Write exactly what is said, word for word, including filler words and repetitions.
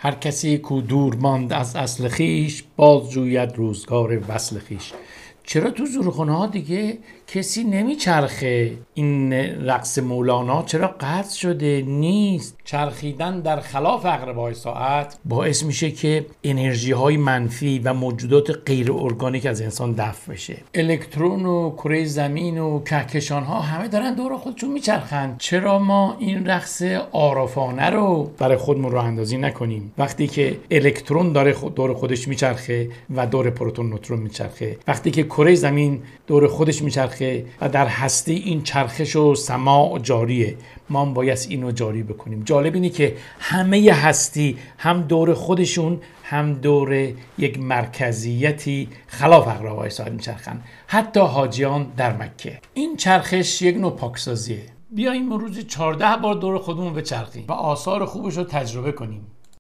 هر کسی کو دور ماند از اصل خیش، باز جوید روزگار وصل خیش. چرا تو زورخونه ها دیگه کسی نمیچرخه؟ این رقص مولانا چرا قطع شده؟ نیست. چرخیدن در خلاف اقربای ساعت باعث میشه که انرژی های منفی و موجودات غیر ارگانیک از انسان دفع بشه. الکترون و کره زمین و کهکشان ها همه دارن دور خودشون میچرخن. چرا ما این رقص عارفانه رو برای خودمون راه اندازی نکنیم؟ وقتی که الکترون داره خود دور خودش میچرخه و دور پروتون نوترون میچرخه، وقتی که کره زمین دور خودش میچرخه و در هستی این چرخش و سماع جاریه، ما هم باید اینو جاری بکنیم. جالب اینه که همه هستی هم دور خودشون هم دور یک مرکزیتی خلاف اقربای ساعت میچرخن، حتی حاجیان در مکه. این چرخش یک نوع پاکسازیه. بیاییم روزی چهارده بار دور خودمون بچرخیم و آثار خوبش رو تجربه کنیم.